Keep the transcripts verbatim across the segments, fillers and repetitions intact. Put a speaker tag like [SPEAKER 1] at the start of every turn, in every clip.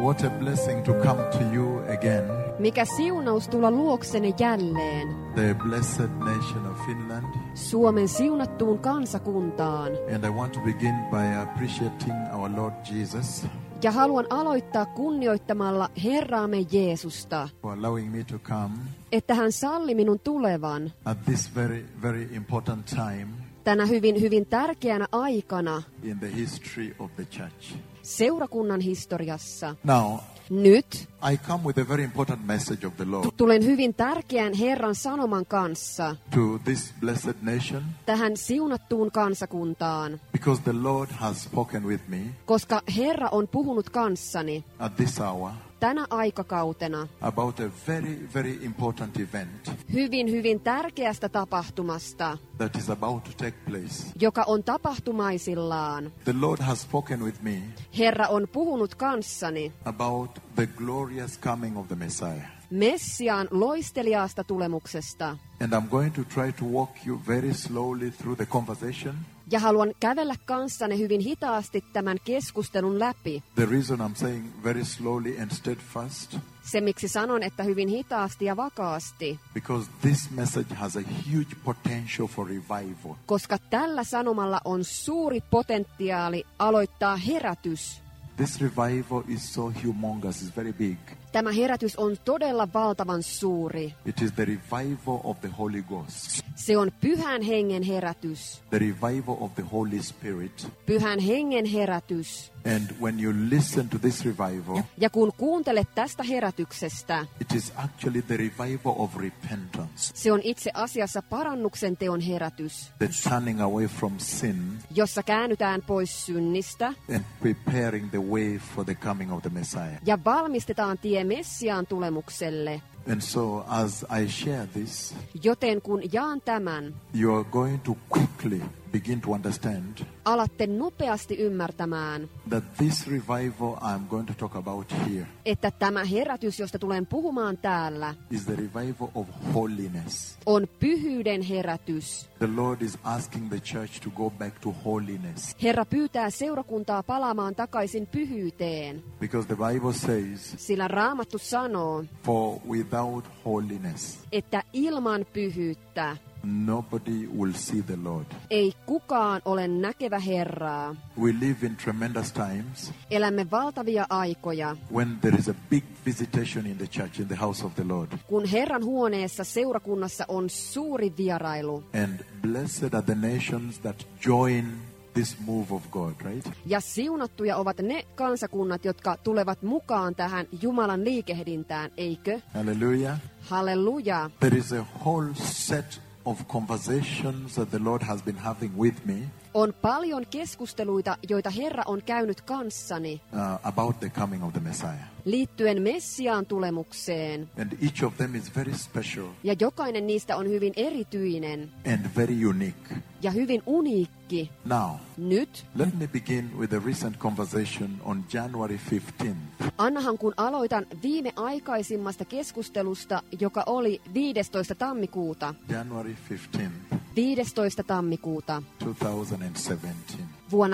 [SPEAKER 1] What a blessing to come to you again.
[SPEAKER 2] Mikä siunaus tulla luoksenne jälleen.
[SPEAKER 1] The blessed nation of Finland.
[SPEAKER 2] Suomen siunattuun kansakuntaan.
[SPEAKER 1] And I want to begin by appreciating our Lord Jesus.
[SPEAKER 2] Ja haluan aloittaa kunnioittamalla Herraamme Jeesusta,
[SPEAKER 1] For allowing me to come
[SPEAKER 2] että hän salli minun tulevan
[SPEAKER 1] at this very, very important time
[SPEAKER 2] tänä hyvin, hyvin tärkeänä aikana
[SPEAKER 1] in the history of the church.
[SPEAKER 2] Seurakunnan historiassa.
[SPEAKER 1] Now,
[SPEAKER 2] Nyt
[SPEAKER 1] I come with a very important message of the Lord
[SPEAKER 2] tulen hyvin tärkeän Herran sanoman kanssa
[SPEAKER 1] to this blessed nation
[SPEAKER 2] tähän siunattuun kansakuntaan,
[SPEAKER 1] because the Lord has spoken with me
[SPEAKER 2] koska Herra on puhunut kanssani
[SPEAKER 1] at this hour
[SPEAKER 2] tänä aikakautena
[SPEAKER 1] about a very, very important event
[SPEAKER 2] hyvin, hyvin tärkeästä tapahtumasta,
[SPEAKER 1] that is about to take place.
[SPEAKER 2] joka on tapahtumaisillaan.
[SPEAKER 1] The Lord has spoken with me
[SPEAKER 2] Herra on puhunut kanssani
[SPEAKER 1] about the glorious coming of the Messiah.
[SPEAKER 2] Messiaan loisteliaasta tulemuksesta.
[SPEAKER 1] And I'm going to try to walk you very slowly through the conversation.
[SPEAKER 2] Ja haluan kävellä kanssanne hyvin hitaasti tämän keskustelun läpi.
[SPEAKER 1] The reason I'm saying very slowly and steadfast,
[SPEAKER 2] Se miksi sanon, että hyvin hitaasti ja vakaasti,
[SPEAKER 1] because this message has a huge potential for revival.
[SPEAKER 2] koska tällä sanomalla on suuri potentiaali aloittaa herätys.
[SPEAKER 1] This revival is so humongous, it's very big.
[SPEAKER 2] Tämä herätys on todella valtavan suuri.
[SPEAKER 1] It is the revival of the Holy Ghost,
[SPEAKER 2] Se on pyhän hengen herätys.
[SPEAKER 1] the revival of the Holy Spirit.
[SPEAKER 2] Pyhän hengen herätys.
[SPEAKER 1] And when you listen to this revival,
[SPEAKER 2] Ja kun kuuntelet tästä herätyksestä,
[SPEAKER 1] it is actually the revival of repentance,
[SPEAKER 2] se on itse asiassa parannuksen teon herätys,
[SPEAKER 1] the turning away from sin
[SPEAKER 2] jossa käännytään pois synnistä
[SPEAKER 1] and preparing the way for the coming of the Messiah.
[SPEAKER 2] ja valmistetaan tie Messiaan tulemukselle.
[SPEAKER 1] And so as I share this,
[SPEAKER 2] Joten kun jaan tämän,
[SPEAKER 1] you are going to quickly begin to understand
[SPEAKER 2] alatte nopeasti ymmärtämään,
[SPEAKER 1] that this revival I'm going to talk about here
[SPEAKER 2] että tämä herätys, josta tulen puhumaan täällä,
[SPEAKER 1] is the revival of holiness.
[SPEAKER 2] on pyhyyden herätys.
[SPEAKER 1] The Lord is asking the church to go back to holiness,
[SPEAKER 2] Herra pyytää seurakuntaa palaamaan takaisin pyhyyteen,
[SPEAKER 1] because the Bible says,
[SPEAKER 2] sillä Raamattu sanoo,
[SPEAKER 1] for without holiness,
[SPEAKER 2] että ilman pyhyyttä
[SPEAKER 1] nobody will see the Lord.
[SPEAKER 2] ei kukaan ole näkevä Herraa.
[SPEAKER 1] We live in tremendous times
[SPEAKER 2] Elämme valtavia aikoja,
[SPEAKER 1] when there is a big visitation in the church, in the house of the Lord.
[SPEAKER 2] kun Herran huoneessa seurakunnassa on suuri vierailu.
[SPEAKER 1] And blessed are the nations that join this move of God, right?
[SPEAKER 2] Ja siunattuja ovat ne kansakunnat, jotka tulevat mukaan tähän Jumalan liikehdintään, eikö?
[SPEAKER 1] Hallelujah.
[SPEAKER 2] Halleluja.
[SPEAKER 1] There is a whole set of conversations that the Lord has been having with me
[SPEAKER 2] On paljon keskusteluita, joita Herra on käynyt kanssani
[SPEAKER 1] uh, about the coming of the Messiah.
[SPEAKER 2] liittyen Messiaan tulemukseen.
[SPEAKER 1] And each of them is very special
[SPEAKER 2] Ja jokainen niistä on hyvin erityinen
[SPEAKER 1] and very unique.
[SPEAKER 2] ja hyvin uniikki.
[SPEAKER 1] Now,
[SPEAKER 2] Nyt,
[SPEAKER 1] let me begin with a recent conversation on January fifteenth.
[SPEAKER 2] annahan kun aloitan viimeaikaisimmasta keskustelusta, joka oli viidestoista tammikuuta.
[SPEAKER 1] January fifteenth,
[SPEAKER 2] viidestoista tammikuuta
[SPEAKER 1] twenty seventeen.
[SPEAKER 2] vuonna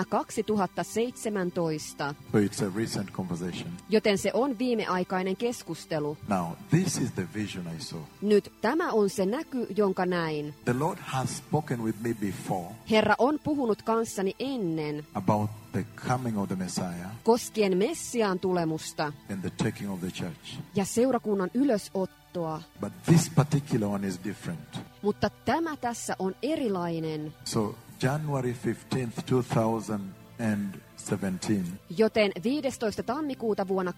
[SPEAKER 2] kaksituhattaseitsemäntoista.
[SPEAKER 1] So it's a recent conversation.
[SPEAKER 2] Joten se on viimeaikainen keskustelu.
[SPEAKER 1] Now, this is the vision I saw.
[SPEAKER 2] Nyt tämä on se näky, jonka näin.
[SPEAKER 1] The Lord has spoken with me before
[SPEAKER 2] Herra on puhunut kanssani ennen
[SPEAKER 1] about the coming of the Messiah
[SPEAKER 2] koskien Messiaan tulemusta
[SPEAKER 1] and the taking of the church.
[SPEAKER 2] ja seurakunnan ylösottoa.
[SPEAKER 1] But this particular one is different.
[SPEAKER 2] Mutta tämä tässä on erilainen.
[SPEAKER 1] So January fifteenth, twenty seventeen.
[SPEAKER 2] Joten viidestoista tammikuuta vuonna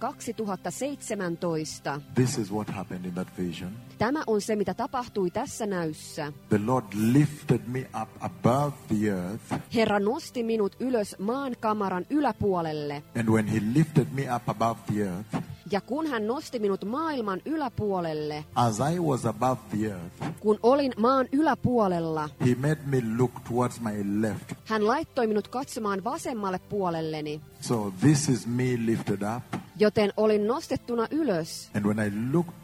[SPEAKER 2] kaksituhattaseitsemäntoista.
[SPEAKER 1] This is what happened in that vision.
[SPEAKER 2] Tämä on se, mitä tapahtui tässä näyssä.
[SPEAKER 1] The Lord lifted me up above the earth,
[SPEAKER 2] Herra nosti minut ylös maan kamaran yläpuolelle.
[SPEAKER 1] and when he lifted me up above the earth,
[SPEAKER 2] Ja kun hän nosti minut maailman yläpuolelle,
[SPEAKER 1] as I was above the earth,
[SPEAKER 2] kun olin maan yläpuolella,
[SPEAKER 1] he made me look towards my left.
[SPEAKER 2] hän laittoi minut katsomaan vasemmalle puolelleni.
[SPEAKER 1] So this is me lifted up,
[SPEAKER 2] Joten olin nostettuna ylös.
[SPEAKER 1] and when I looked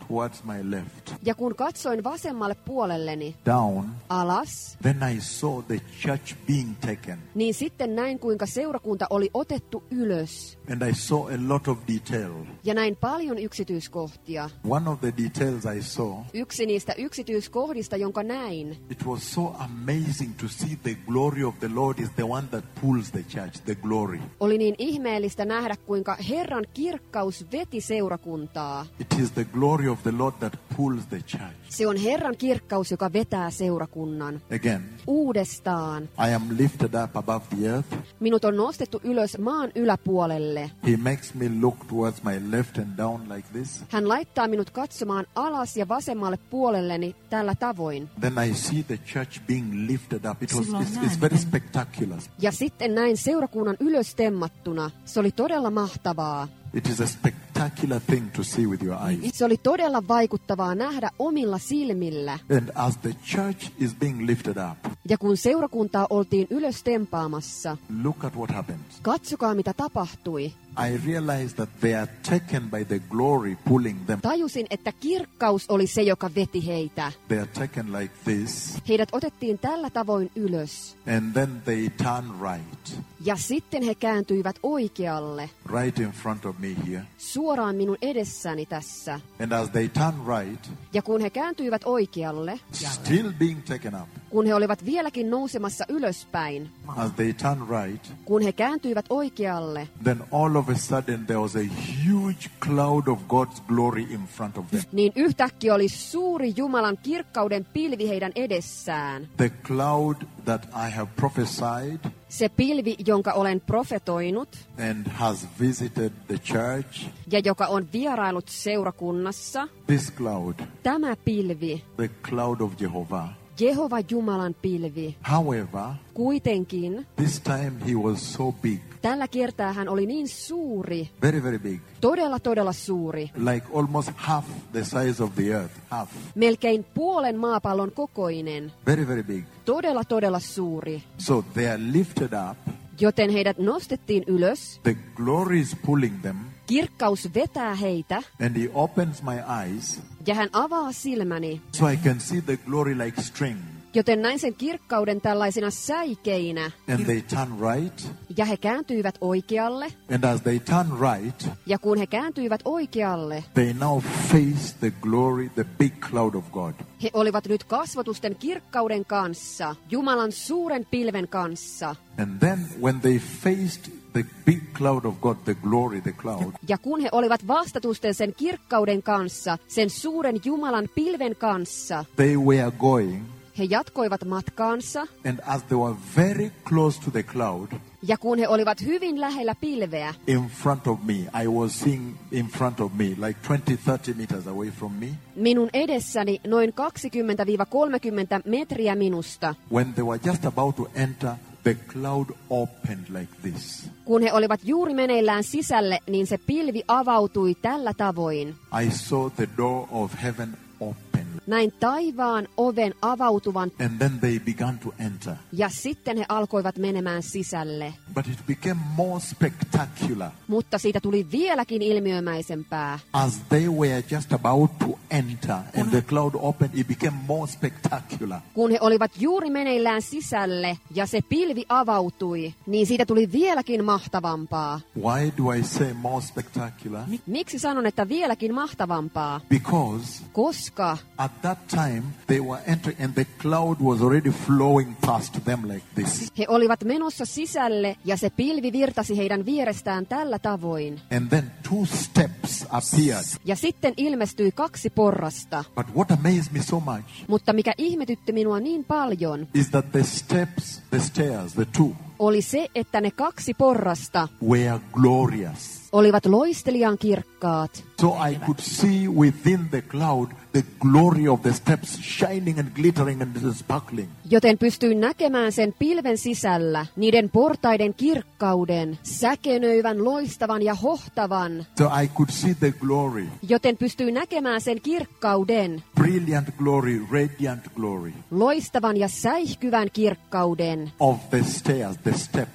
[SPEAKER 1] towards my left,
[SPEAKER 2] Ja kun katsoin vasemmalle puolelleni,
[SPEAKER 1] down,
[SPEAKER 2] alas,
[SPEAKER 1] then I saw the church being taken.
[SPEAKER 2] niin sitten näin kuinka seurakunta oli otettu ylös.
[SPEAKER 1] And I saw a lot of detail.
[SPEAKER 2] Ja näin paljon yksityiskohtia.
[SPEAKER 1] One of the details I saw,
[SPEAKER 2] Yksi niistä yksityiskohdista, jonka näin,
[SPEAKER 1] it was so amazing to see the glory of the Lord is the one that pulls the church, the glory.
[SPEAKER 2] oli niin ihmeellistä nähdä, kuinka Herran kirkkaus veti seurakuntaa.
[SPEAKER 1] It is the glory of the Lord that pulls the church.
[SPEAKER 2] Se on Herran kirkkaus, joka vetää seurakunnan.
[SPEAKER 1] Again,
[SPEAKER 2] Uudestaan.
[SPEAKER 1] I am lifted up above the earth.
[SPEAKER 2] Minut on nostettu ylös maan yläpuolelle.
[SPEAKER 1] He makes me look towards my left and down like this.
[SPEAKER 2] Hän laittaa minut katsomaan alas ja vasemmalle puolelleni tällä tavoin.
[SPEAKER 1] Then I see the church being lifted up. It was it's, it's very spectacular.
[SPEAKER 2] Ja sitten näin seurakunnan ylöstemmattuna. Se oli todella mahtavaa.
[SPEAKER 1] It is a spectacular thing to see with your eyes.
[SPEAKER 2] Se oli todella vaikuttavaa nähdä omilla silmillä.
[SPEAKER 1] And as the church is being lifted up,
[SPEAKER 2] Ja kun seurakuntaa oltiin ylös tempaamassa,
[SPEAKER 1] look at what happened.
[SPEAKER 2] katsokaa mitä tapahtui.
[SPEAKER 1] I realized that they are taken by the glory pulling them.
[SPEAKER 2] Tajusin, että kirkkaus oli se, joka veti heitä.
[SPEAKER 1] They are taken like this,
[SPEAKER 2] Heidät otettiin tällä tavoin ylös.
[SPEAKER 1] and then they turn right,
[SPEAKER 2] Ja sitten he kääntyivät oikealle,
[SPEAKER 1] right in front of me here.
[SPEAKER 2] suoraan minun edessäni tässä.
[SPEAKER 1] And as they turn right,
[SPEAKER 2] Ja kun he kääntyivät oikealle,
[SPEAKER 1] still being taken up,
[SPEAKER 2] kun he olivat vieläkin nousemassa ylöspäin,
[SPEAKER 1] as they turn right,
[SPEAKER 2] kun he kääntyivät oikealle,
[SPEAKER 1] then all of a sudden there was a huge cloud of God's glory in front of them.
[SPEAKER 2] niin yhtäkkiä oli suuri Jumalan kirkkauden pilvi heidän edessään.
[SPEAKER 1] The cloud that I have prophesied
[SPEAKER 2] Se pilvi, jonka olen profetoinut
[SPEAKER 1] and has visited the church,
[SPEAKER 2] ja joka on vierailut seurakunnassa,
[SPEAKER 1] this cloud,
[SPEAKER 2] tämä pilvi,
[SPEAKER 1] the cloud of Jehovah.
[SPEAKER 2] Jehova Jumalan pilvi,
[SPEAKER 1] However,
[SPEAKER 2] kuitenkin
[SPEAKER 1] this time he was so big,
[SPEAKER 2] tällä kertaa hän oli niin suuri,
[SPEAKER 1] very, very big,
[SPEAKER 2] todella todella suuri,
[SPEAKER 1] like almost half the size of the earth, half,
[SPEAKER 2] melkein puolen maapallon kokoinen,
[SPEAKER 1] very, very big.
[SPEAKER 2] todella todella suuri.
[SPEAKER 1] So they are lifted up,
[SPEAKER 2] Joten heidät nostettiin ylös,
[SPEAKER 1] the glory is pulling them,
[SPEAKER 2] kirkkaus vetää heitä,
[SPEAKER 1] and he opens my eyes
[SPEAKER 2] ja hän avaa silmäni,
[SPEAKER 1] so I can see the glory like string.
[SPEAKER 2] joten näin sen kirkkauden tällaisina säikeinä,
[SPEAKER 1] And they turn right,
[SPEAKER 2] ja he kääntyivät oikealle,
[SPEAKER 1] and as they turn right,
[SPEAKER 2] ja kun he kääntyivät oikealle,
[SPEAKER 1] they now face the glory, the big cloud of God.
[SPEAKER 2] he olivat nyt kasvotusten kirkkauden kanssa, Jumalan suuren pilven kanssa.
[SPEAKER 1] And then when they faced the big cloud of God, the glory, the cloud,
[SPEAKER 2] Ja kun he olivat vastatusten sen kirkkauden kanssa, sen suuren Jumalan pilven kanssa,
[SPEAKER 1] they were going,
[SPEAKER 2] he jatkoivat matkaansa,
[SPEAKER 1] and as they were very close to the cloud,
[SPEAKER 2] ja kun he olivat hyvin lähellä pilveä,
[SPEAKER 1] in front of me, I was seeing in front of me, like twenty, thirty meters away from me,
[SPEAKER 2] minun edessäni noin kaksikymmentä kolmekymmentä metriä minusta,
[SPEAKER 1] when they were just about to enter, the cloud opened like this.
[SPEAKER 2] kun he olivat juuri meneillään sisälle, niin se pilvi avautui tällä tavoin.
[SPEAKER 1] I saw the door of heaven open,
[SPEAKER 2] Näin taivaan oven avautuvan,
[SPEAKER 1] and then they began to enter.
[SPEAKER 2] ja sitten he alkoivat menemään sisälle.
[SPEAKER 1] But it became more spectacular
[SPEAKER 2] Mutta siitä tuli vieläkin ilmiömäisempää.
[SPEAKER 1] as they were just about to enter, and the cloud opened. It became more spectacular.
[SPEAKER 2] Kun he olivat juuri meneillään sisälle ja se pilvi avautui, niin siitä tuli vieläkin mahtavampaa.
[SPEAKER 1] Why do I say more spectacular?
[SPEAKER 2] Miksi sanon, että vieläkin mahtavampaa?
[SPEAKER 1] Because
[SPEAKER 2] Koska
[SPEAKER 1] at that time they were entering, and the cloud was already flowing past them like this.
[SPEAKER 2] he olivat menossa sisälle ja se pilvi virtasi heidän vierestään tällä tavoin.
[SPEAKER 1] And then two steps appeared.
[SPEAKER 2] Ja sitten ilmestyi kaksi porrasta.
[SPEAKER 1] But what amazed me so much
[SPEAKER 2] Mutta mikä ihmetytti minua niin paljon,
[SPEAKER 1] is that the steps, the stairs, the two,
[SPEAKER 2] oli se, että ne kaksi porrasta
[SPEAKER 1] were glorious.
[SPEAKER 2] olivat loistelijan kirkkaat.
[SPEAKER 1] So I could see within the cloud the glory of the steps shining and glittering and sparkling.
[SPEAKER 2] Joten pystyin näkemään sen pilven sisällä niiden portaiden kirkkauden, säkenöivän, loistavan ja hohtavan.
[SPEAKER 1] So I could see the glory,
[SPEAKER 2] Joten pystyin näkemään sen kirkkauden,
[SPEAKER 1] brilliant glory, radiant glory
[SPEAKER 2] loistavan ja säihkyvän kirkkauden
[SPEAKER 1] of the stairs, the steps.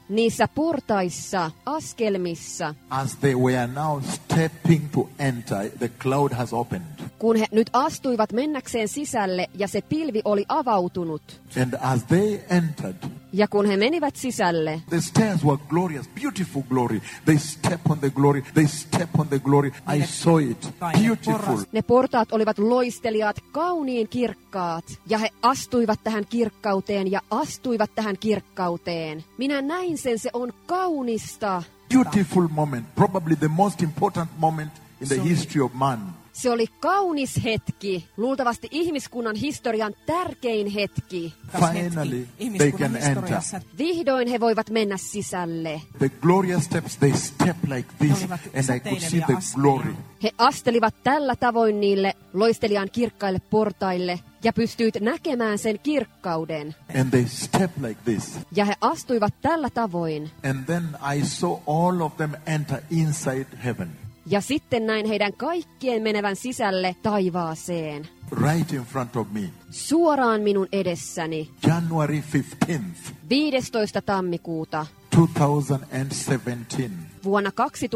[SPEAKER 2] niissä portaissa, askelmissa,
[SPEAKER 1] as they were now stepping to enter, the cloud has opened.
[SPEAKER 2] kun he nyt astuivat mennäkseen sisälle ja se pilvi oli avautunut.
[SPEAKER 1] And as they entered,
[SPEAKER 2] Ja kun he menivät sisälle,
[SPEAKER 1] the stairs were glorious, beautiful glory. They step on the glory, they step on the glory. I saw it, beautiful.
[SPEAKER 2] ne portaat olivat loisteliaat, kauniin kirkkaat, ja he astuivat tähän kirkkauteen ja astuivat tähän kirkkauteen. Minä näin sen, se on kaunista.
[SPEAKER 1] Beautiful moment, probably the most important moment in the history of man.
[SPEAKER 2] Se oli kaunis hetki, luultavasti ihmiskunnan historian tärkein hetki.
[SPEAKER 1] Finally, they can enter.
[SPEAKER 2] Vihdoin he voivat mennä sisälle.
[SPEAKER 1] The glorious steps, they step like this, and I could see the glory.
[SPEAKER 2] He astelivat tällä tavoin niille loisteliaan kirkkaille portaille, ja pystyit näkemään sen kirkkauden.
[SPEAKER 1] And they step like this.
[SPEAKER 2] Ja he astuivat tällä tavoin.
[SPEAKER 1] And then I saw all of them enter inside heaven.
[SPEAKER 2] Ja sitten näin heidän kaikkien menevän sisälle taivaaseen.
[SPEAKER 1] Right in front of me.
[SPEAKER 2] Suoraan minun edessäni.
[SPEAKER 1] January fifteenth,
[SPEAKER 2] viidestoista tammikuuta
[SPEAKER 1] two thousand seventeen.
[SPEAKER 2] vuonna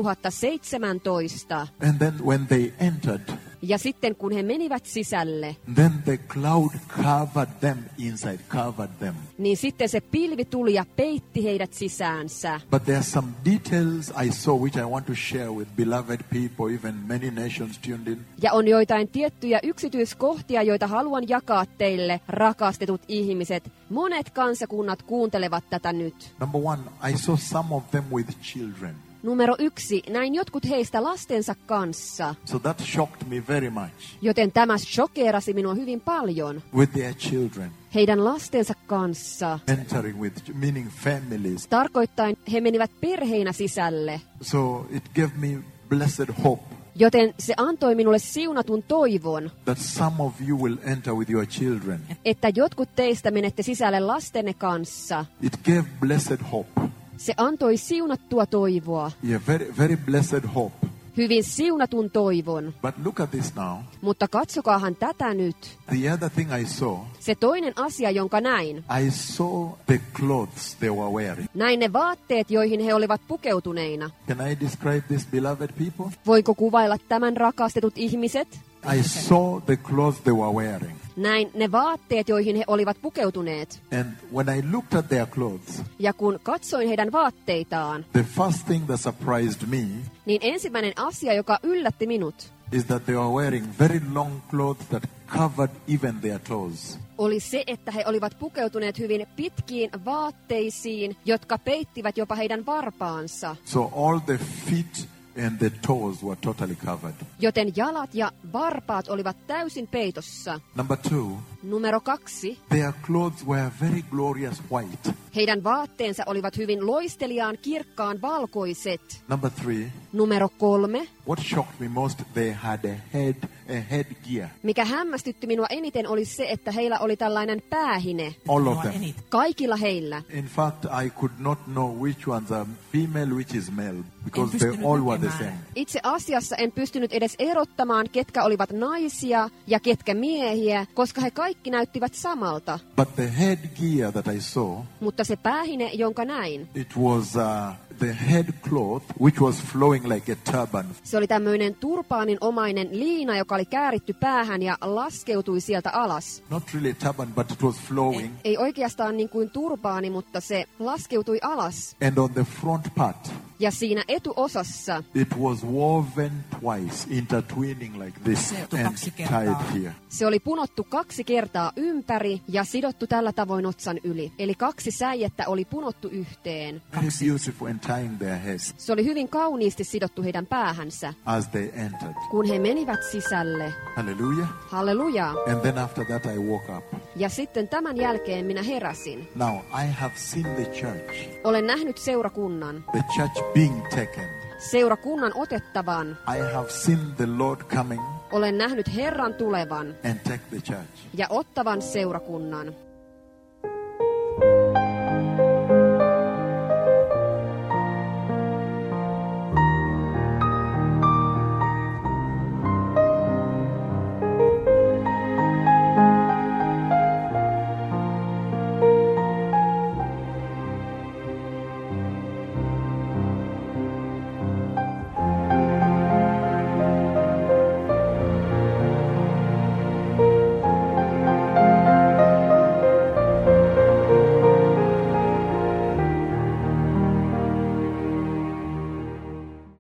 [SPEAKER 2] kaksituhattaseitsemäntoista.
[SPEAKER 1] And then when they entered,
[SPEAKER 2] Ja sitten kun he menivät sisälle,
[SPEAKER 1] then the cloud covered them inside, covered them.
[SPEAKER 2] niin sitten se pilvi tuli ja peitti heidät sisäänsä.
[SPEAKER 1] But there are some details I saw which I want to share with beloved people, even many nations tuned in.
[SPEAKER 2] Ja on joitain tiettyjä yksityiskohtia, joita haluan jakaa teille, rakastetut ihmiset. Monet kansakunnat kuuntelevat tätä nyt.
[SPEAKER 1] Number one, I saw some of them with children.
[SPEAKER 2] Numero yksi, näin jotkut heistä lastensa kanssa.
[SPEAKER 1] So that shocked me very much.
[SPEAKER 2] Joten tämä shokeerasi minua hyvin paljon.
[SPEAKER 1] With their children.
[SPEAKER 2] Heidän lastensa kanssa.
[SPEAKER 1] Entering with, meaning families.
[SPEAKER 2] Tarkoittain he menivät perheinä sisälle.
[SPEAKER 1] So it gave me blessed hope.
[SPEAKER 2] Joten se antoi minulle siunatun toivon,
[SPEAKER 1] That some of you will enter with your children.
[SPEAKER 2] että jotkut teistä menette sisälle lastenne kanssa.
[SPEAKER 1] It gave blessed hope.
[SPEAKER 2] Se antoi siunattua toivoa,
[SPEAKER 1] Yeah, very, very blessed hope.
[SPEAKER 2] hyvin siunatun toivon.
[SPEAKER 1] But look at this now.
[SPEAKER 2] Mutta katsokaahan tätä nyt.
[SPEAKER 1] The other thing I saw,
[SPEAKER 2] Se toinen asia, jonka näin,
[SPEAKER 1] I saw the clothes they were wearing.
[SPEAKER 2] näin ne vaatteet, joihin he olivat pukeutuneina.
[SPEAKER 1] Can I describe this, beloved people?
[SPEAKER 2] Voinko kuvailla tämän, rakastetut ihmiset?
[SPEAKER 1] I saw the clothes they were wearing.
[SPEAKER 2] Näin ne vaatteet, joihin he olivat pukeutuneet.
[SPEAKER 1] And when I looked at their clothes,
[SPEAKER 2] Ja kun katsoin heidän vaatteitaan,
[SPEAKER 1] the first thing that surprised me
[SPEAKER 2] niin ensimmäinen asia, joka yllätti minut,
[SPEAKER 1] is that they were wearing very long clothes that covered even their toes.
[SPEAKER 2] oli se, että he olivat pukeutuneet hyvin pitkiin vaatteisiin, jotka peittivät jopa heidän varpaansa.
[SPEAKER 1] So all the feet and the toes were totally covered.
[SPEAKER 2] Joten jalat ja varpaat olivat täysin peitossa.
[SPEAKER 1] Number two,
[SPEAKER 2] Numero kaksi.
[SPEAKER 1] their clothes were very glorious white.
[SPEAKER 2] Heidän vaatteensa olivat hyvin loisteliaan kirkkaan valkoiset.
[SPEAKER 1] Number three,
[SPEAKER 2] Numero kolme.
[SPEAKER 1] what shocked me most, they had a head, a headgear.
[SPEAKER 2] Mikä hämmästytti minua eniten oli se, että heillä oli tällainen päähine.
[SPEAKER 1] All of them.
[SPEAKER 2] Kaikilla heillä.
[SPEAKER 1] In fact, I could not know which ones are female, which is male, because they all were the same.
[SPEAKER 2] Itse asiassa en pystynyt edes erottamaan, ketkä olivat naisia ja ketkä miehiä, koska he kaikki näyttivät samalta.
[SPEAKER 1] But the headgear that I saw,
[SPEAKER 2] Mutta se päähine, jonka näin,
[SPEAKER 1] it was uh, the head cloth, which was flowing like a turban.
[SPEAKER 2] se oli tämmöinen turbaanin omainen liina, joka oli kääritty päähän ja laskeutui sieltä alas.
[SPEAKER 1] Not really turban, but it was flowing.
[SPEAKER 2] Ei oikeastaan niin kuin turbaani, mutta se laskeutui alas.
[SPEAKER 1] And on the front part,
[SPEAKER 2] Ja siinä etuosassa
[SPEAKER 1] it was woven twice, intertwining like this and tied here.
[SPEAKER 2] se oli punottu kaksi kertaa ympäri ja sidottu tällä tavoin otsan yli. Eli kaksi säijettä oli punottu yhteen.
[SPEAKER 1] Very beautiful and tying their heads
[SPEAKER 2] Se oli hyvin kauniisti sidottu heidän päähänsä,
[SPEAKER 1] as they entered.
[SPEAKER 2] kun he menivät sisälle.
[SPEAKER 1] Hallelujah.
[SPEAKER 2] Halleluja.
[SPEAKER 1] And then after that I woke up.
[SPEAKER 2] Ja sitten tämän jälkeen minä heräsin.
[SPEAKER 1] Now I have seen the church,
[SPEAKER 2] Olen nähnyt seurakunnan.
[SPEAKER 1] the church being taken.
[SPEAKER 2] Seurakunnan otettavan.
[SPEAKER 1] I have seen the Lord coming
[SPEAKER 2] Olen nähnyt Herran tulevan
[SPEAKER 1] and take the church.
[SPEAKER 2] ja ottavan seurakunnan.